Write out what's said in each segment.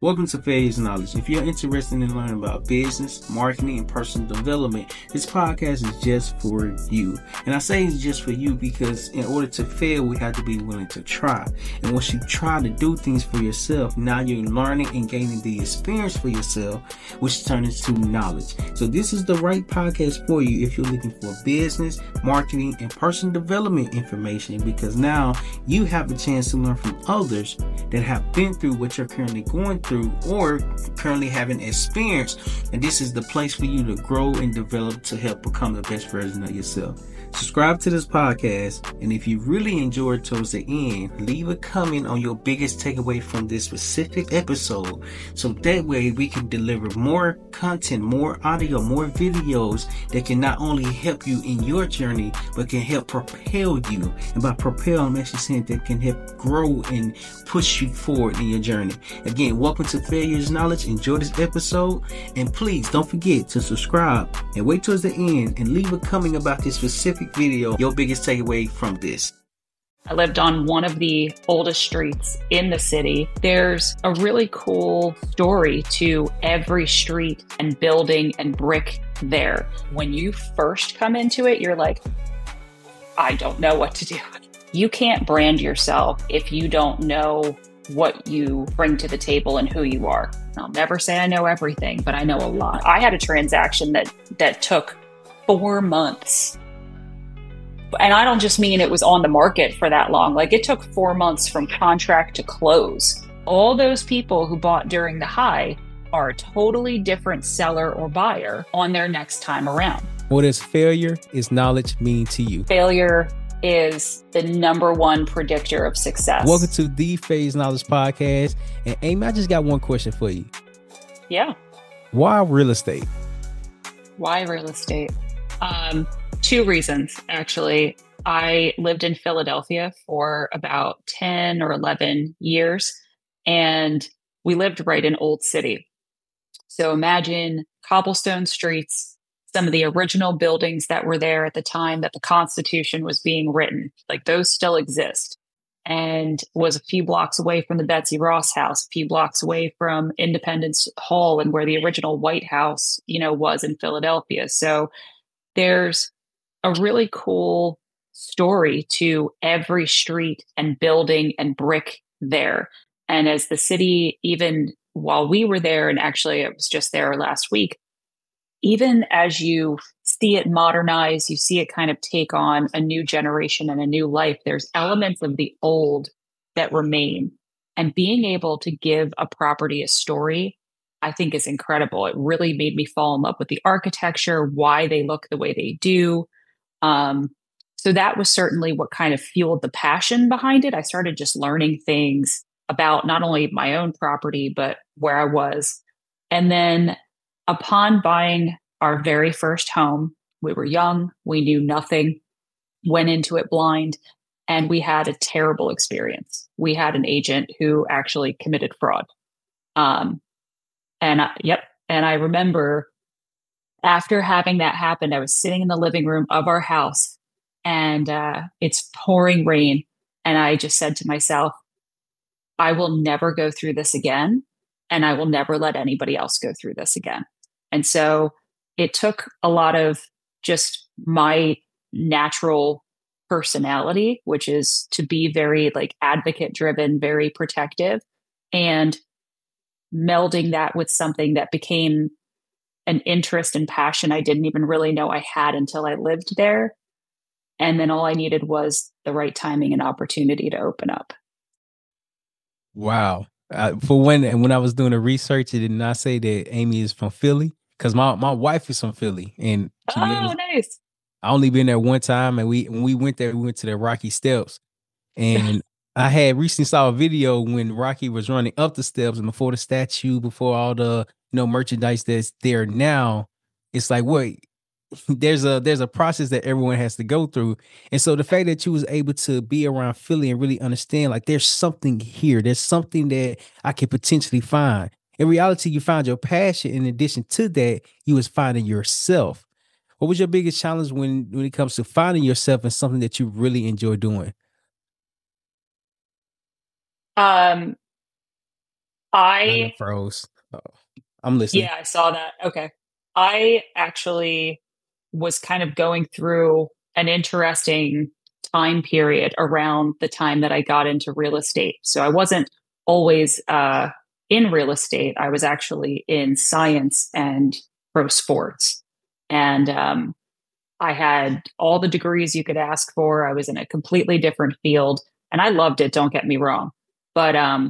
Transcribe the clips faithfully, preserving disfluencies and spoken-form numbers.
Welcome to Failure's Knowledge. If you're interested in learning about business, marketing, and personal development, this podcast is just for you. And I say it's just for you because in order to fail, we have to be willing to try. And once you try to do things for yourself, now you're learning and gaining the experience for yourself, which turns into knowledge. So this is the right podcast for you if you're looking for business, marketing, and personal development information, because now you have the chance to learn from others that have been through what you're currently going through or currently having experience, and this is the place for you to grow and develop to help become the best version of yourself. Subscribe to this podcast, and if you really enjoyed towards the end, leave a comment on your biggest takeaway from this specific episode, so that way we can deliver more content, more audio, more videos that can not only help you in your journey, but can help propel you. And by propel, I'm actually saying that can help grow and push you forward in your journey. Again, welcome to Failure's Knowledge. Enjoy this episode, and please don't forget to subscribe and wait towards the end and leave a comment about this specific video, your biggest takeaway from this. I lived on one of the oldest streets in the city. There's a really cool story to every street and building and brick there. When you first come into it, you're like, I don't know what to do. You can't brand yourself if you don't know what you bring to the table and who you are. I'll never say I know everything, but I know a lot. I had a transaction that that took four months. And I don't just mean it was on the market for that long. Like, it took four months from contract to close. All those people who bought during the high are a totally different seller or buyer on their next time around. What does failure is knowledge mean to you? Failure is the number one predictor of success. Welcome to the Failure's Knowledge podcast. And Amy, I just got one question for you. Yeah. Why real estate? Why real estate? Um, two reasons, actually. I lived in Philadelphia for about ten or eleven years, and we lived right in Old City. So imagine cobblestone streets, some of the original buildings that were there at the time that the Constitution was being written, like those still exist, and was a few blocks away from the Betsy Ross House, a few blocks away from Independence Hall and where the original White House, you know, was in Philadelphia. So there's a really cool story to every street and building and brick there. And as the city, even while we were there, and actually I was just there last week, even as you see it modernize, you see it kind of take on a new generation and a new life, there's elements of the old that remain. And being able to give a property a story, I think, is incredible. It really made me fall in love with the architecture, why they look the way they do. Um, so that was certainly what kind of fueled the passion behind it. I started just learning things about not only my own property, but where I was. And then upon buying our very first home, we were young, we knew nothing, went into it blind, and we had a terrible experience. We had an agent who actually committed fraud. Um, and I, yep. And I remember after having that happen, I was sitting in the living room of our house, and uh, it's pouring rain. And I just said to myself, I will never go through this again. And I will never let anybody else go through this again. And so it took a lot of just my natural personality, which is to be very like advocate driven, very protective, and melding that with something that became an interest and passion I didn't even really know I had until I lived there. And then all I needed was the right timing and opportunity to open up. Wow. Uh, for when when I was doing the research, it did not say that Amy is from Philly, because my, my wife is from Philly. And she oh, lives, nice. I only been there one time, and we when we went there, we went to the Rocky Steps. And I had recently saw a video when Rocky was running up the steps, and before the statue, before all the you know merchandise that's there now, it's like, wait, there's a there's a process that everyone has to go through. And so the fact that you was able to be around Philly and really understand, like, there's something here, there's something that I could potentially find. In reality, you found your passion. In addition to that, you was finding yourself. What was your biggest challenge when when it comes to finding yourself in something that you really enjoy doing? Um, I done I, froze. Oh, I'm listening. yeah, I saw that. Okay. I actually was kind of going through an interesting time period around the time that I got into real estate. So I wasn't always uh, in real estate. I was actually in science and pro sports. And um, I had all the degrees you could ask for. I was in a completely different field and I loved it. Don't get me wrong. But um,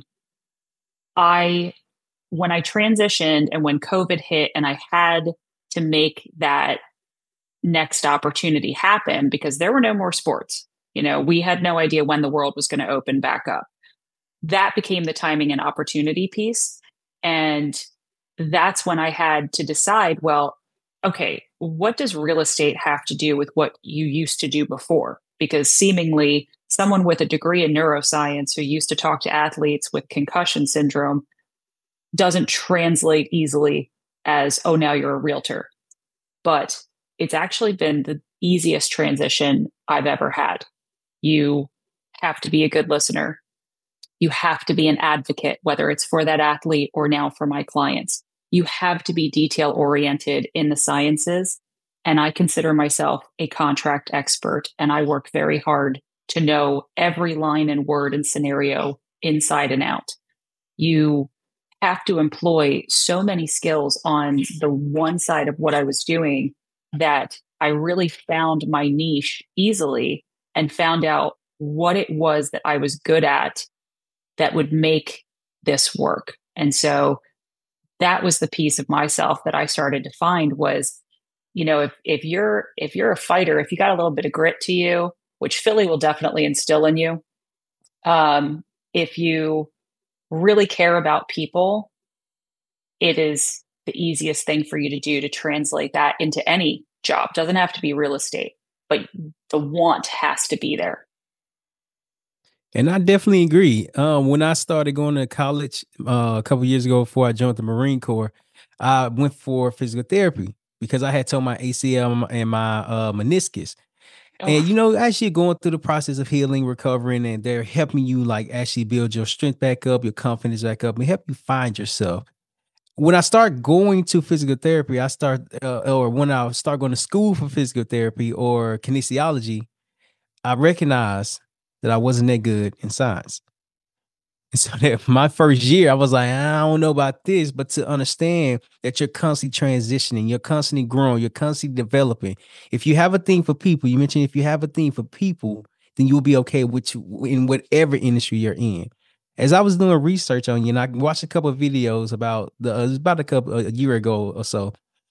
I, when I transitioned and when COVID hit and I had to make that next opportunity happen because there were no more sports. You know, we had no idea when the world was going to open back up. That became the timing and opportunity piece. And that's when I had to decide, well, okay, what does real estate have to do with what you used to do before? Because seemingly someone with a degree in neuroscience who used to talk to athletes with concussion syndrome doesn't translate easily as, oh, now you're a realtor. But it's actually been the easiest transition I've ever had. You have to be a good listener. You have to be an advocate, whether it's for that athlete or now for my clients. You have to be detail oriented in the sciences. And I consider myself a contract expert, and I work very hard to know every line and word and scenario inside and out. You have to employ so many skills on the one side of what I was doing that I really found my niche easily and found out what it was that I was good at that would make this work. And so that was the piece of myself that I started to find was, you know, if if you're if you're a fighter, if you got a little bit of grit to you, which Philly will definitely instill in you, um, if you really care about people, it is the easiest thing for you to do to translate that into any job. Doesn't have to be real estate, but the want has to be there. And I definitely agree. Um, when I started going to college uh, a couple years ago before I joined the Marine Corps, I went for physical therapy because I had torn my A C L and my uh, meniscus. And Oh, you know, as you're going through the process of healing, recovering, and they're helping you like actually build your strength back up, your confidence back up, and help you find yourself. When I start going to physical therapy, I start, uh, or when I start going to school for physical therapy or kinesiology, I recognize that I wasn't that good in science. And so that my first year, I was like, I don't know about this, but to understand that you're constantly transitioning, you're constantly growing, you're constantly developing. If you have a thing for people, you mentioned if you have a thing for people, then you'll be okay with you in whatever industry you're in. As I was doing research on you, and I watched a couple of videos about the uh, it was about a couple a year ago or so.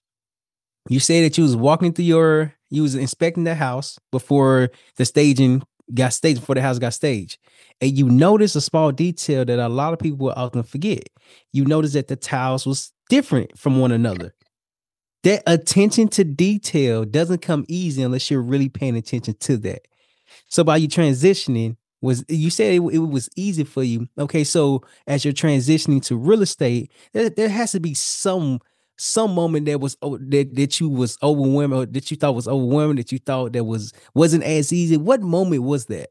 You say that you was walking through your, you was inspecting the house before the staging got staged, before the house got staged. And you notice a small detail that a lot of people will often forget. You notice that the tiles was different from one another. That attention to detail doesn't come easy unless you're really paying attention to that. So by you transitioning, was you said it, it was easy for you. Okay, so as you're transitioning to real estate, there, there has to be some some moment that was o- that that you was overwhelmed or that you thought was overwhelming that you thought that was wasn't as easy. What moment was that?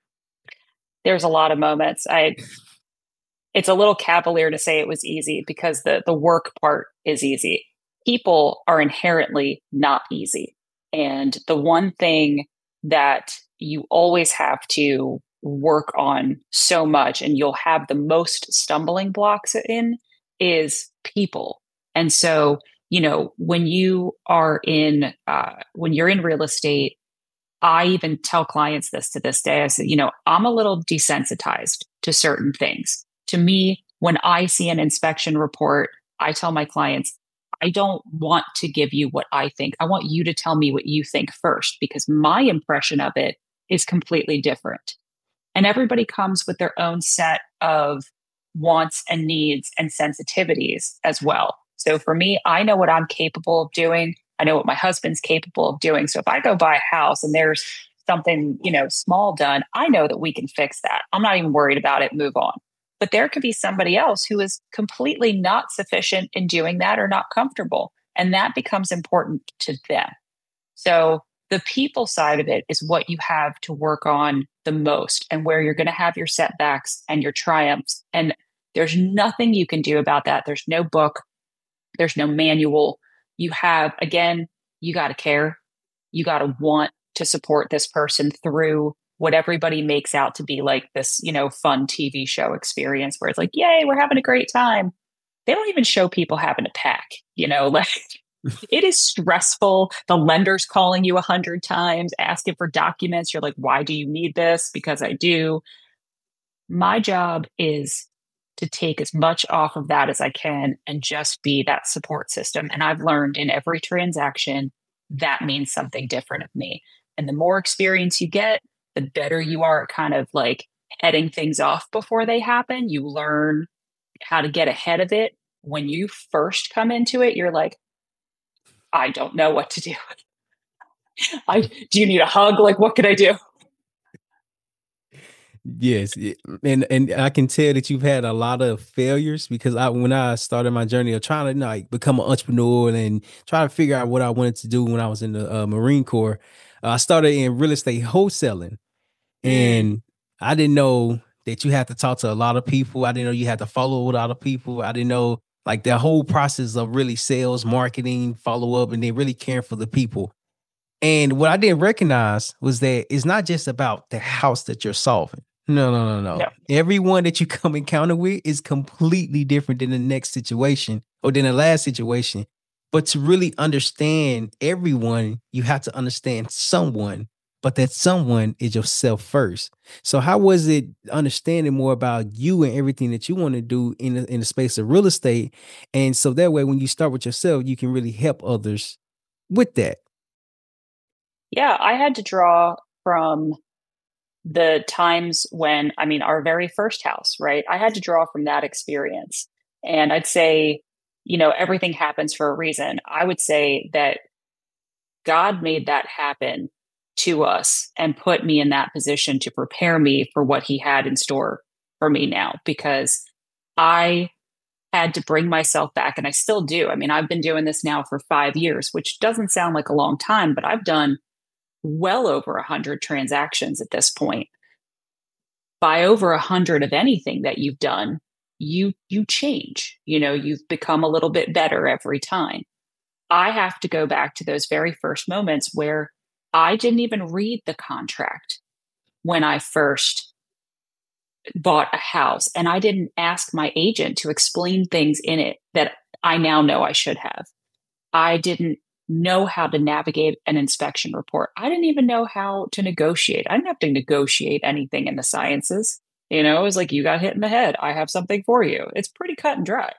there's a lot of moments. I it's a little cavalier to say it was easy because the the work part is easy. People are inherently not easy. And the one thing that you always have to work on so much and you'll have the most stumbling blocks in is people. And so, you know, when you are in uh, when you're in real estate, I even tell clients this to this day. I said, you know, I'm a little desensitized to certain things. To me, when I see an inspection report, I tell my clients, I don't want to give you what I think. I want you to tell me what you think first, because my impression of it is completely different. And everybody comes with their own set of wants and needs and sensitivities as well. So for me, I know what I'm capable of doing. I know what my husband's capable of doing. So if I go buy a house and there's something, you know, small done, I know that we can fix that. I'm not even worried about it, move on. But there could be somebody else who is completely not sufficient in doing that or not comfortable. And that becomes important to them. So the people side of it is what you have to work on the most and where you're going to have your setbacks and your triumphs. And There's nothing you can do about that. There's no book, there's no manual. You have, again, you got to care. You got to want to support this person through what everybody makes out to be like this, you know, fun T V show experience where it's like, yay, we're having a great time. They don't even show people having to pack, you know, like it is stressful. The lender's calling you a hundred times, asking for documents. You're like, why do you need this? Because I do. My job is to take as much off of that as I can and just be that support system. And I've learned in every transaction that means something different of me. And the more experience you get, the better you are at kind of like heading things off before they happen. You learn how to get ahead of it. When you first come into it, you're like, I don't know what to do. I do you need a hug? Like, what could I do? Yes, it- and and I can tell that you've had a lot of failures because I when I started my journey of trying to like become an entrepreneur and trying to figure out what I wanted to do when I was in the uh, Marine Corps, uh, I started in real estate wholesaling, Mm, and I didn't know that you had to talk to a lot of people. I didn't know you had to follow a lot of people. I didn't know like the whole process of really sales, marketing, follow up, and then really caring for the people. And what I didn't recognize was that it's not just about the house that you're solving. No, no, no, no. no. Everyone that you come encounter with is completely different than the next situation or than the last situation. But to really understand everyone, you have to understand someone, but that someone is yourself first. So how was it understanding more about you and everything that you want to do in the, in the space of real estate? And so that way, when you start with yourself, you can really help others with that. Yeah, I had to draw from the times when, I mean, our very first house, right? I had to draw from that experience. And I'd say, you know, everything happens for a reason. I would say that God made that happen to us and put me in that position to prepare me for what he had in store for me now, because I had to bring myself back, and I still do. I mean, I've been doing this now for five years, which doesn't sound like a long time, but I've done well over a hundred transactions at this point. By over a hundred of anything that you've done, you you change. You know, you've become a little bit better every time. I have to go back to those very first moments where I didn't even read the contract when I first bought a house, and I didn't ask my agent to explain things in it that I now know I should have. I didn't know how to navigate an inspection report. I didn't even know how to negotiate. I didn't have to negotiate anything in the sciences. You know, it was like, you got hit in the head. I have something for you. It's pretty cut and dry.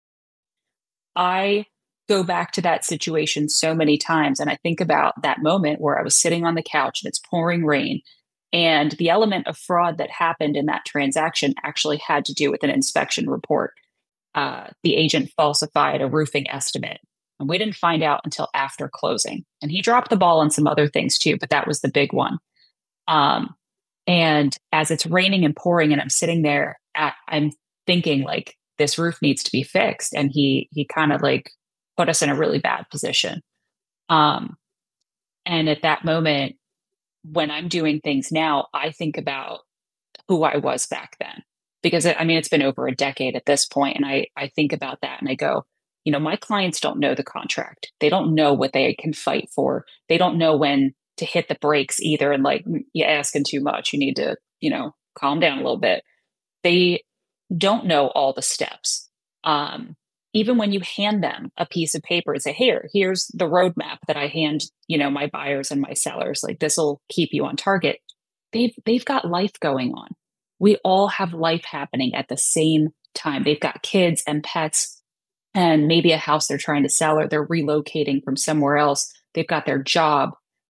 I go back to that situation so many times. And I think about that moment where I was sitting on the couch and it's pouring rain. And the element of fraud that happened in that transaction actually had to do with an inspection report. Uh, the agent falsified a roofing estimate. And we didn't find out until after closing. And he dropped the ball on some other things too, but that was the big one. Um, and as it's raining and pouring, and I'm sitting there, at, I'm thinking like, this roof needs to be fixed. And he he kind of like put us in a really bad position. Um, and at that moment, when I'm doing things now, I think about who I was back then. Because I mean, it's been over a decade at this point, and I I think about that and I go, you know, my clients don't know the contract. They don't know what they can fight for. They don't know when to hit the brakes either. And like, you're asking too much. You need to, you know, calm down a little bit. They don't know all the steps. Um, even when you hand them a piece of paper and say, here, here's the roadmap that I hand, you know, my buyers and my sellers, like this will keep you on target. They've they've got life going on. We all have life happening at the same time. They've got kids and pets and maybe a house they're trying to sell, or they're relocating from somewhere else. They've got their job.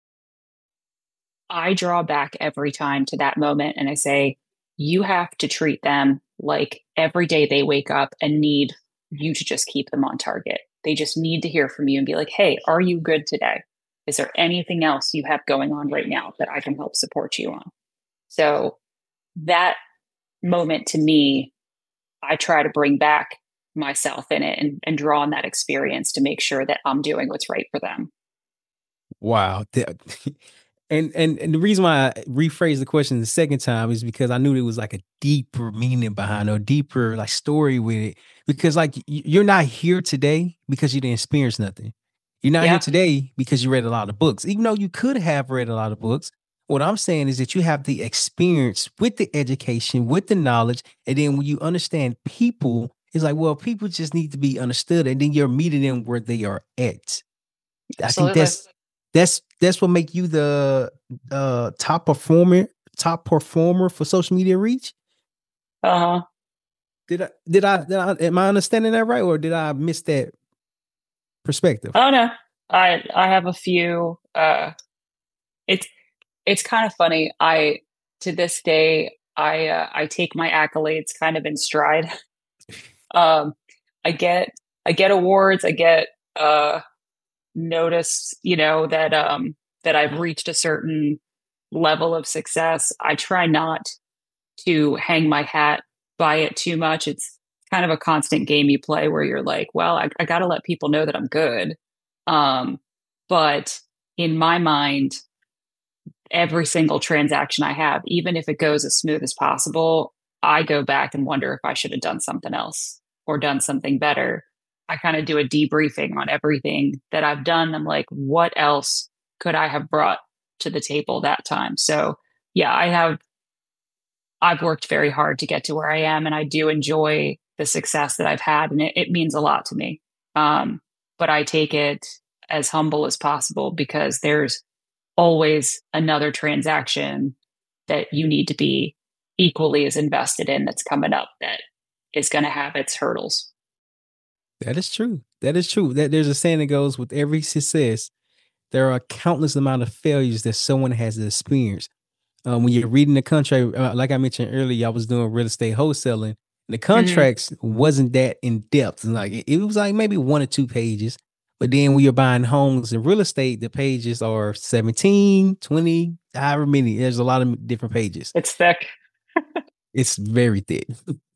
I draw back every time to that moment and I say, you have to treat them like every day they wake up and need you to just keep them on target. They just need to hear from you and be like, hey, are you good today? Is there anything else you have going on right now that I can help support you on? So that moment to me, I try to bring back myself in it and, and draw on that experience to make sure that I'm doing what's right for them. Wow. And, and and the reason why I rephrased the question the second time is because I knew there was like a deeper meaning behind or deeper like story with it. Because like y- you're not here today because you didn't experience nothing. You're not here Yeah, today because you read a lot of books. Even though you could have read a lot of books, what I'm saying is that you have the experience with the education, with the knowledge, and then when you understand people, it's like, well, people just need to be understood, and then you're meeting them where they are at. I think absolutely. that's that's that's what make you the uh top performer, top performer for social media reach. Uh-huh. Did I did I, did I am I understanding that right, or did I miss that perspective? Oh no. I I have a few uh it's it's kind of funny. I to this day I uh, I take my accolades kind of in stride. Um I get I get awards, I get uh notice, you know, that um that I've reached a certain level of success. I try not to hang my hat by it too much. It's kind of a constant game you play where you're like, well, I, I got to let people know that I'm good. Um, but in my mind, every single transaction I have, even if it goes as smooth as possible, I go back and wonder if I should have done something else or done something better. I kind of do a debriefing on everything that I've done. I'm like, what else could I have brought to the table that time? So, yeah, I have I've worked very hard to get to where I am, and I do enjoy the success that I've had, and it, it means a lot to me. Um, but I take it as humble as possible because there's always another transaction that you need to be equally as invested in that's coming up that is going to have its hurdles. That is true. That is true. That there's a saying that goes with every success, there are countless amount of failures that someone has experienced. Um, when you're reading the contract, uh, like I mentioned earlier, I was doing real estate wholesaling. The Hmm. contracts wasn't that in depth. Like it, it was like maybe one or two pages. But then when you're buying homes in real estate, the pages are seventeen, twenty, however many. There's a lot of different pages. It's thick. It's very thick.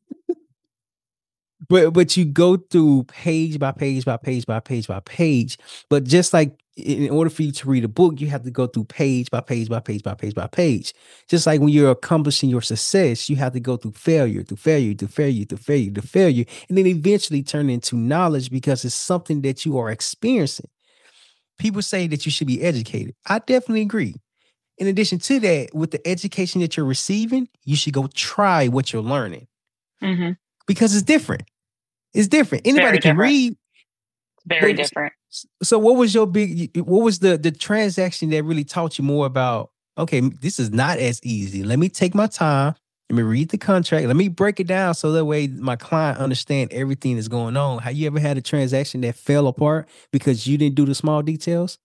But but you go through page by page by page by page by page. But just like in order for you to read a book, you have to go through page by page by page by page by page. Just like when you're accomplishing your success, you have to go through failure, through failure, through failure, through failure, to failure, and then eventually turn into knowledge because it's something that you are experiencing. People say that you should be educated. I definitely agree. In addition to that, with the education that you're receiving, you should go try what you're learning Hmm. because it's different. It's different. It's Anybody very can different. read, Very but different. so what was your big what was the the transaction that really taught you more about, okay, this is not as easy. Let me take my time. Let me read the contract. Let me break it down so that way my client understand everything that's going on. Have you ever had a transaction that fell apart because you didn't do the small details?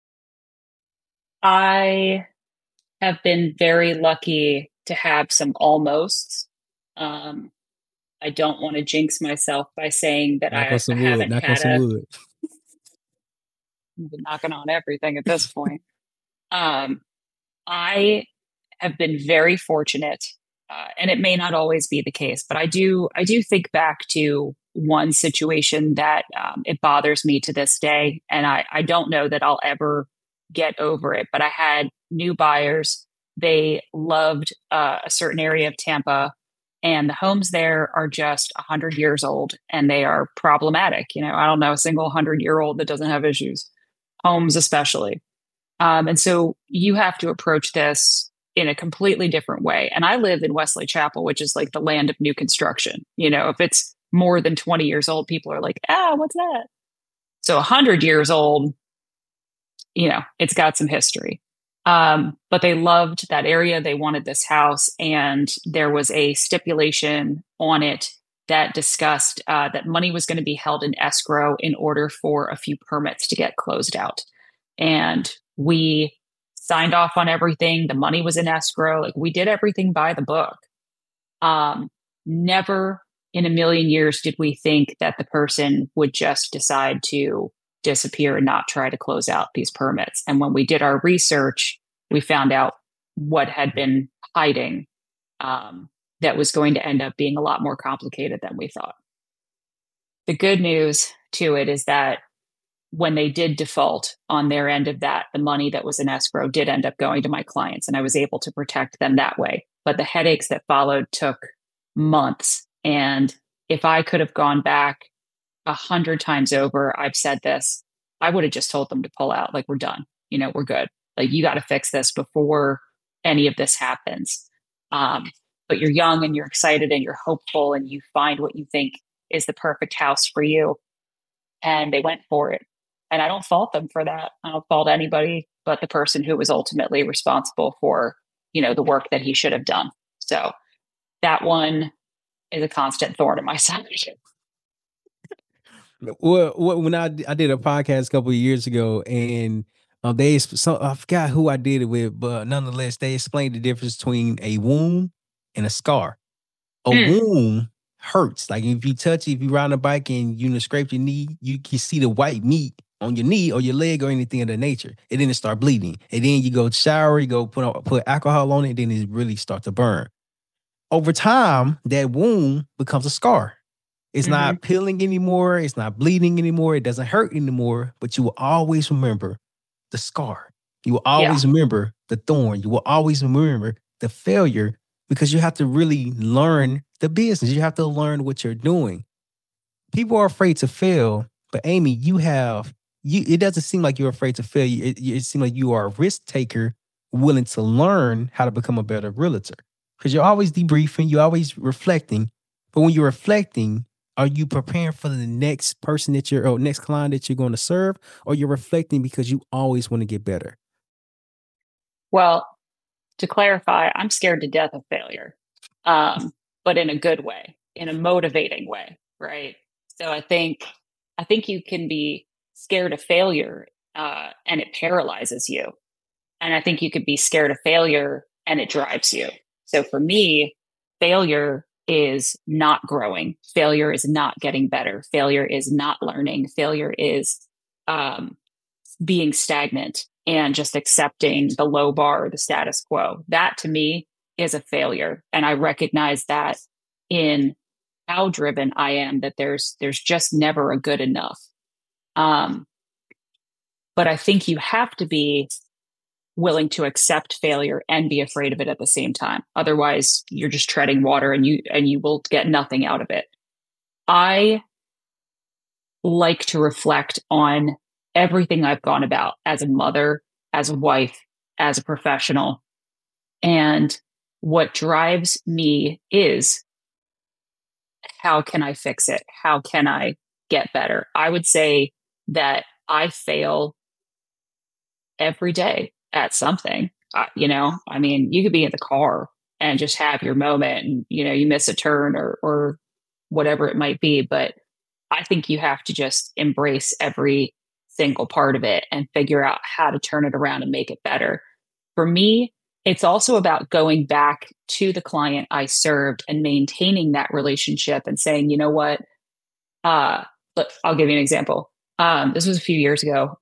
I have been very lucky to have some almosts. Um, I don't want to jinx myself by saying that Knock on I, I some wood. haven't Knock on had some a wood. I've been knocking on everything at this point. Um, I have been very fortunate, uh, and it may not always be the case, but I do I do think back to one situation that um, it bothers me to this day, and I I don't know that I'll ever get over it. But I had new buyers. They loved uh, a certain area of Tampa, and the homes there are just one hundred years old, and they are problematic. You know, I don't know a single one hundred year old that doesn't have issues, homes especially. Um, and so you have to approach this in a completely different way. And I live in Wesley Chapel, which is like the land of new construction. You know, if it's more than twenty years old, people are like, ah, what's that? So one hundred years old, you know, it's got some history. Um, but they loved that area. They wanted this house. And there was a stipulation on it that discussed uh, that money was going to be held in escrow in order for a few permits to get closed out. And we signed off on everything. The money was in escrow. Like we did everything by the book. Um, Never in a million years did we think that the person would just decide to disappear and not try to close out these permits. And when we did our research, we found out what had been hiding, um, that was going to end up being a lot more complicated than we thought. The good news to it is that when they did default on their end of that, the money that was in escrow did end up going to my clients, and I was able to protect them that way. But the headaches that followed took months. And if I could have gone back a hundred times over, I've said this, I would have just told them to pull out. Like, we're done. You know, we're good. Like, you got to fix this before any of this happens. Um, but you're young and you're excited and you're hopeful and you find what you think is the perfect house for you. And they went for it. And I don't fault them for that. I don't fault anybody but the person who was ultimately responsible for, you know, the work that he should have done. So that one is a constant thorn in my side. Well, when I I did a podcast a couple of years ago, and uh, they so I forgot who I did it with, but nonetheless, they explained the difference between a wound and a scar. A Mm. wound hurts. Like if you touch it, if you ride on a bike and you know, scrape your knee, you can see the white meat on your knee or your leg or anything of that nature. And then it start bleeding. And then you go shower, you go put on, put alcohol on it, and then it really start to burn. Over time, that wound becomes a scar. It's Mhm. not peeling anymore. It's not bleeding anymore. It doesn't hurt anymore. But you will always remember the scar. You will always remember the thorn. You will always remember the failure, because you have to really learn the business. You have to learn what you're doing. People are afraid to fail, but Amy, you have you. It doesn't seem like you're afraid to fail. It, it seems like you are a risk taker, willing to learn how to become a better realtor. Because you're always debriefing, you're always reflecting. But when you're reflecting, are you preparing for the next person that you're, or next client that you're going to serve, or you're reflecting because you always want to get better? Well, to clarify, I'm scared to death of failure, um, but in a good way, in a motivating way, right? So I think, I think you can be scared of failure, uh, and it paralyzes you, and I think you could be scared of failure and it drives you. So for me, failure is not growing. Failure is not getting better. Failure is not learning. Failure is um, being stagnant and just accepting the low bar, the status quo. That to me is a failure. And I recognize that in how driven I am, that there's there's just never a good enough. Um, but I think you have to be willing to accept failure and be afraid of it at the same time. Otherwise, you're just treading water and you and you will get nothing out of it. I like to reflect on everything I've gone about as a mother, as a wife, as a professional. And what drives me is, how can I fix it? How can I get better? I would say that I fail every day at something. Uh, you know, I mean, you could be in the car and just have your moment and, you know, you miss a turn or, or whatever it might be. But I think you have to just embrace every single part of it and figure out how to turn it around and make it better. For me, it's also about going back to the client I served and maintaining that relationship and saying, you know what, uh, look, I'll give you an example. Um, this was a few years ago.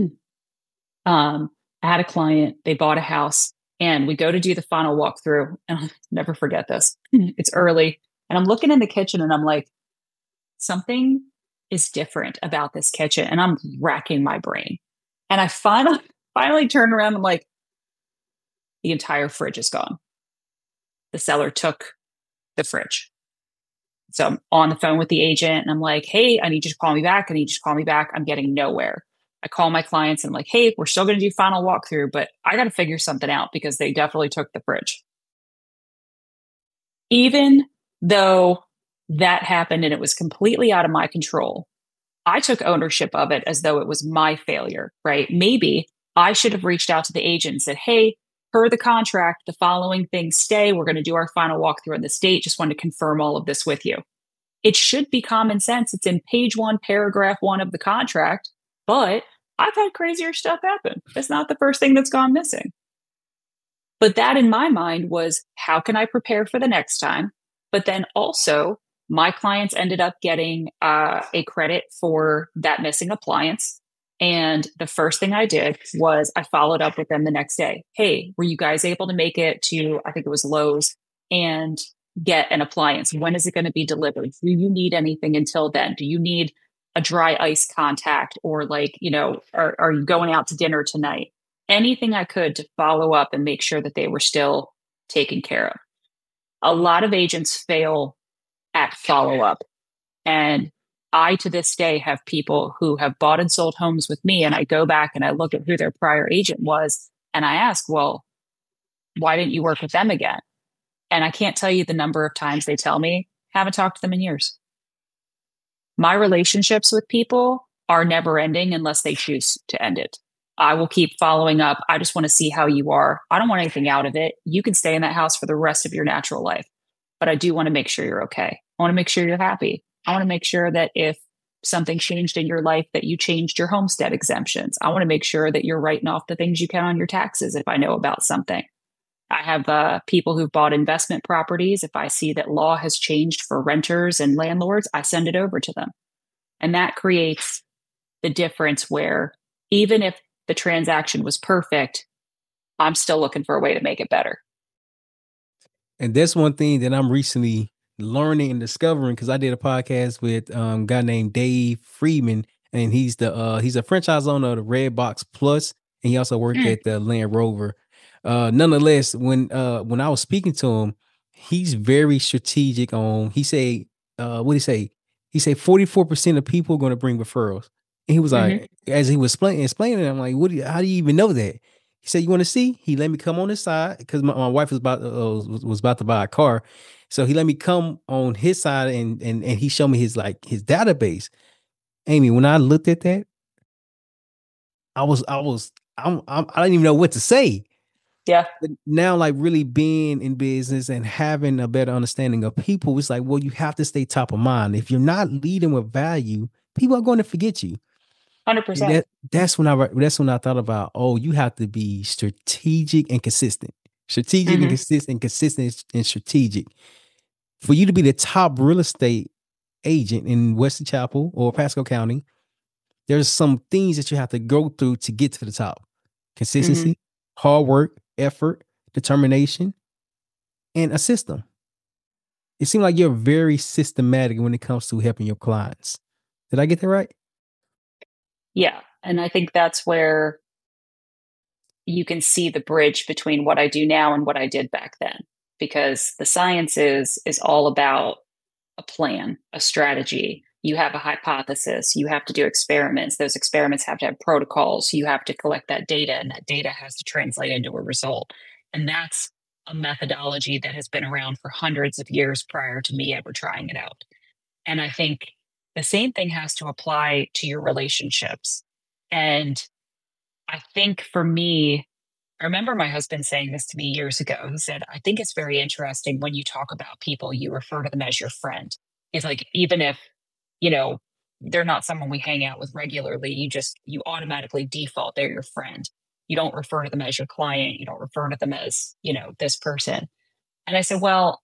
um, I had a client, they bought a house, and we go to do the final walkthrough. And I'll never forget this. It's early. And I'm looking in the kitchen and I'm like, something is different about this kitchen. And I'm racking my brain. And I finally, finally turn around and I'm like, the entire fridge is gone. The seller took the fridge. So I'm on the phone with the agent and I'm like, hey, I need you to call me back. I need you to call me back. I'm getting nowhere. I call my clients and I'm like, hey, we're still going to do final walkthrough, but I got to figure something out because they definitely took the fridge. Even though that happened and it was completely out of my control, I took ownership of it as though it was my failure, right? Maybe I should have reached out to the agent and said, hey, per the contract, the following things stay. We're going to do our final walkthrough on this date. Just wanted to confirm all of this with you. It should be common sense. It's in page one, paragraph one of the contract, but I've had crazier stuff happen. It's not the first thing that's gone missing. But that in my mind was, how can I prepare for the next time? But then also, my clients ended up getting uh, a credit for that missing appliance. And the first thing I did was I followed up with them the next day. Hey, were you guys able to make it to, I think it was Lowe's, and get an appliance? When is it going to be delivered? Do you need anything until then? Do you need a dry ice contact, or like, you know, are, are you going out to dinner tonight? Anything I could to follow up and make sure that they were still taken care of. A lot of agents fail at follow up. And I, to this day, have people who have bought and sold homes with me, and I go back and I look at who their prior agent was, and I ask, well, why didn't you work with them again? And I can't tell you the number of times they tell me, haven't talked to them in years. My relationships with people are never ending unless they choose to end it. I will keep following up. I just want to see how you are. I don't want anything out of it. You can stay in that house for the rest of your natural life, but I do want to make sure you're okay. I want to make sure you're happy. I want to make sure that if something changed in your life, that you changed your homestead exemptions. I want to make sure that you're writing off the things you can on your taxes if I know about something. I have uh, people who've bought investment properties. If I see that law has changed for renters and landlords, I send it over to them. And that creates the difference where even if the transaction was perfect, I'm still looking for a way to make it better. And that's one thing that I'm recently learning and discovering, because I did a podcast with um, a guy named Dave Friedman, and he's the uh, he's a franchise owner of the Redbox Plus, and he also worked Mm. at the Land Rover. Uh, nonetheless, when uh, when I was speaking to him, he's very strategic on. He say, uh, what did he say? He said forty-four percent of people are going to bring referrals. And he was Mm-hmm. like, as he was explaining, explaining, I'm like, what? Do you, how do you even know that? He said, "You want to see?" He let me come on his side because my, my wife was about uh, was, was about to buy a car, so he let me come on his side, and and and he showed me his like his database. Amy, when I looked at that, I was I was I'm, I'm I didn't even know what to say. Yeah. But now, like really being in business and having a better understanding of people, it's like, well, you have to stay top of mind. If you're not leading with value, people are going to forget you. one hundred And percent. that that's when I that's when I thought about, oh, you have to be strategic and consistent. Strategic and Mm-hmm. consistent, consistent and strategic. For you to be the top real estate agent in Wesley Chapel or Pasco County, there's some things that you have to go through to get to the top. Consistency, Mm-hmm. hard work, effort, determination, and a system. It seems like you're very systematic when it comes to helping your clients. Did I get that right? Yeah. And I think that's where you can see the bridge between what I do now and what I did back then, because the science is is all about a plan, a strategy. You have a hypothesis, you have to do experiments. Those experiments have to have protocols. You have to collect that data, and that data has to translate into a result. And that's a methodology that has been around for hundreds of years prior to me ever trying it out. And I think the same thing has to apply to your relationships. And I think for me, I remember my husband saying this to me years ago. He said, I think it's very interesting when you talk about people, you refer to them as your friend. It's like, even if, you know, they're not someone we hang out with regularly, you just, you automatically default they're your friend. You don't refer to them as your client. You don't refer to them as, you know, this person. And I said, well,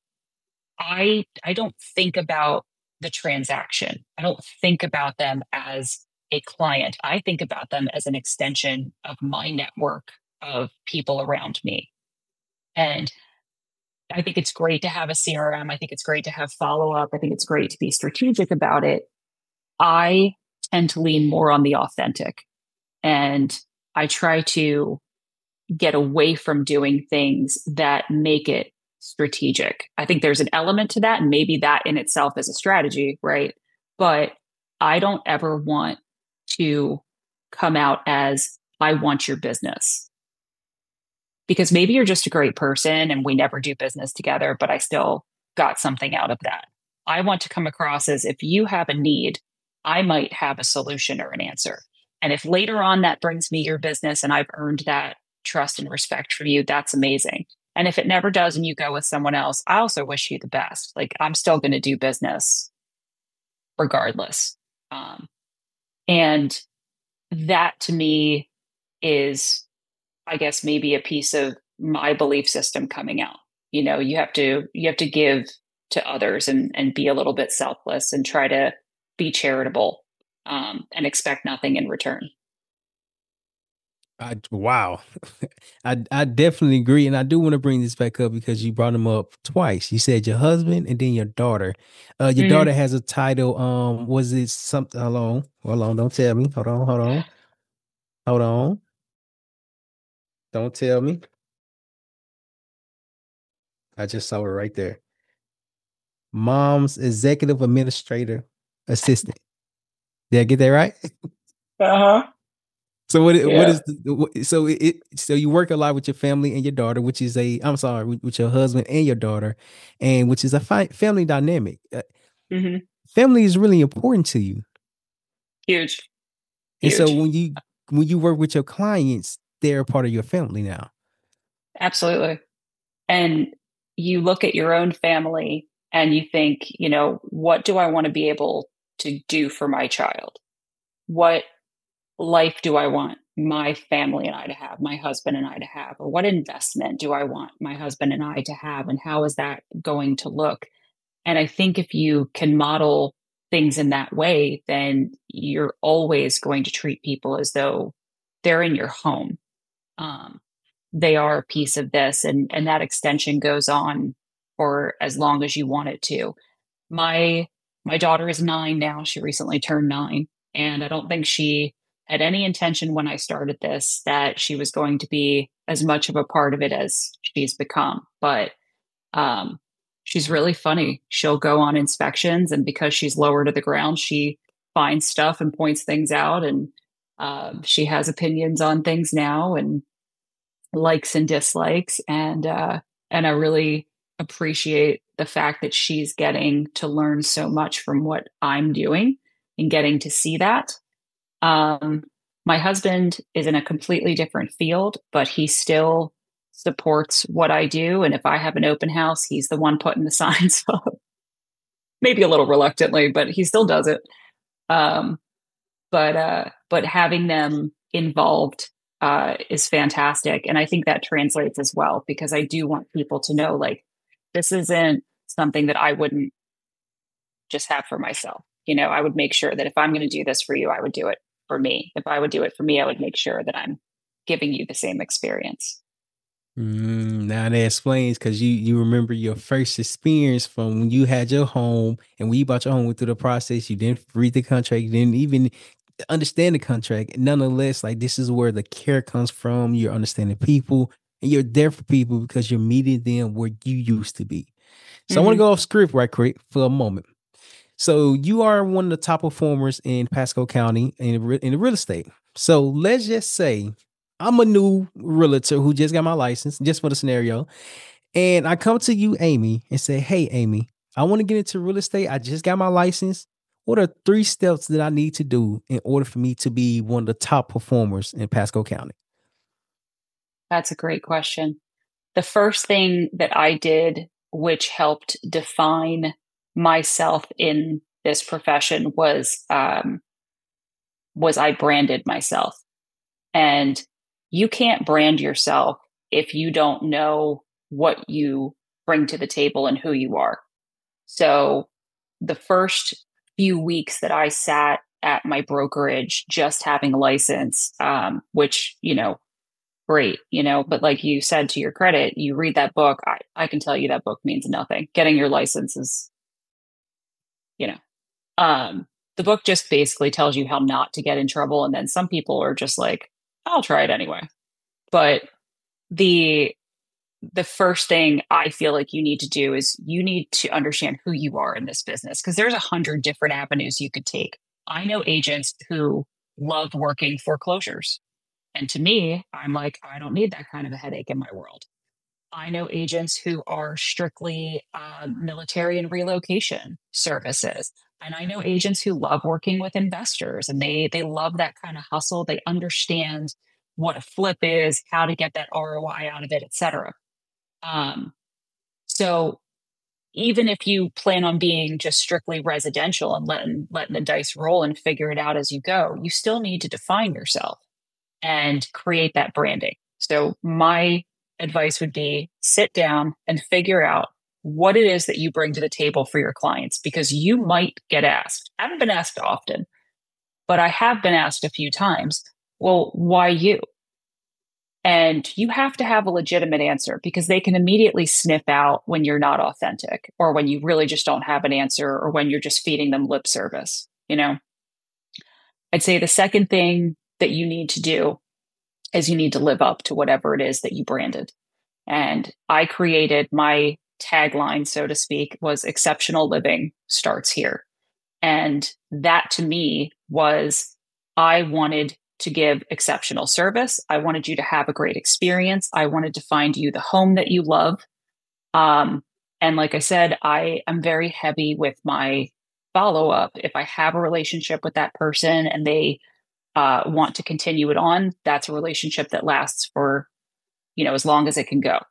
I, I don't think about the transaction. I don't think about them as a client. I think about them as an extension of my network of people around me. And I think it's great to have a C R M. I think it's great to have follow up. I think it's great to be strategic about it. I tend to lean more on the authentic, and I try to get away from doing things that make it strategic. I think there's an element to that, and maybe that in itself is a strategy, right? But I don't ever want to come out as, I want your business. Because maybe you're just a great person and we never do business together, but I still got something out of that. I want to come across as, if you have a need, I might have a solution or an answer. And if later on that brings me your business and I've earned that trust and respect from you, that's amazing. And if it never does and you go with someone else, I also wish you the best. Like, I'm still going to do business regardless. Um, and that to me is, I guess, maybe a piece of my belief system coming out. You know, you have to, you have to give to others and, and be a little bit selfless and try to be charitable, um, and expect nothing in return. I, wow. I I definitely agree. And I do want to bring this back up because you brought him up twice. You said your husband and then your daughter. Uh your Hmm. daughter has a title. Um, was it something hold on, hold on, don't tell me. Hold on, hold on, hold on. Don't tell me. I just saw it right there. Mom's executive administrator assistant. Did I get that right? Uh-huh. So what? i- What Yeah. is the? what- So it, it. So you work a lot with your family and your daughter, which is a. I'm sorry, with, with your husband and your daughter, and which is a fi- family dynamic. Uh, Hmm. family is really important to you, Huge. and so Huge. when you when you work with your clients, they're a part of your family now. Absolutely. And you look at your own family and you think, you know, what do I want to be able to do for my child? What life do I want my family and I to have, my husband and I to have? Or what investment do I want my husband and I to have? And how is that going to look? And I think if you can model things in that way, then you're always going to treat people as though they're in your home. Um, they are a piece of this, and and that extension goes on for as long as you want it to. My my daughter is nine now. She recently turned nine, and I don't think she had any intention when I started this that she was going to be as much of a part of it as she's become. But um, she's really funny. She'll go on inspections, and because she's lower to the ground, she finds stuff and points things out, and um, she has opinions on things now, and likes and dislikes, and uh and I really appreciate the fact that she's getting to learn so much from what I'm doing and getting to see that. Um my husband is in a completely different field, but he still supports what I do, and if I have an open house, he's the one putting the signs up. Maybe a little reluctantly, but he still does it. Um but uh but having them involved uh is fantastic, and I think that translates as well, because I do want people to know, like, this isn't something that I wouldn't just have for myself. You know, I would make sure that if I'm going to do this for you, I would do it for me. If I would do it for me, I would make sure that I'm giving you the same experience. Mm, now that explains because you you remember your first experience from when you had your home and when you bought your home, went through the process. You didn't read the contract, you didn't even understand the contract. Nonetheless, like this is where the care comes from. You're understanding people and you're there for people because you're meeting them where you used to be. So I want to Hmm. go off script right quick for a moment. So you are one of the top performers in Pasco County in re- in the real estate. So let's just say I'm a new realtor who just got my license, just for the scenario. And I come to you, Amy, and say, "Hey, Amy, I want to get into real estate. I just got my license. What are three steps that I need to do in order for me to be one of the top performers in Pasco County?" That's a great question. The first thing that I did, which helped define myself in this profession, was um, was I branded myself. And you can't brand yourself if you don't know what you bring to the table and who you are. So the first few weeks that I sat at my brokerage, just having a license, um, which, you know, great, you know, but like you said, to your credit, you read that book. I, I can tell you that book means nothing. Getting your license is, you know, um, the book just basically tells you how not to get in trouble. And then some people are just like, I'll try it anyway. But the the first thing I feel like you need to do is you need to understand who you are in this business, because there's a hundred different avenues you could take. I know agents who love working foreclosures. And to me, I'm like, I don't need that kind of a headache in my world. I know agents who are strictly uh, military and relocation services. And I know agents who love working with investors, and they they love that kind of hustle. They understand what a flip is, how to get that R O I out of it, et cetera. Um, so even if you plan on being just strictly residential and letting letting the dice roll and figure it out as you go, you still need to define yourself and create that branding. So my advice would be sit down and figure out what it is that you bring to the table for your clients, because you might get asked. I haven't been asked often, but I have been asked a few times, well, why you? And you have to have a legitimate answer because they can immediately sniff out when you're not authentic or when you really just don't have an answer or when you're just feeding them lip service. You know, I'd say the second thing that you need to do is you need to live up to whatever it is that you branded. And I created my tagline, so to speak, was exceptional living starts here. And that to me was, I wanted to give exceptional service. I wanted you to have a great experience. I wanted to find you the home that you love. Um, and like I said, I am very heavy with my follow up. If I have a relationship with that person and they uh, want to continue it on, that's a relationship that lasts for, you know, as long as it can go.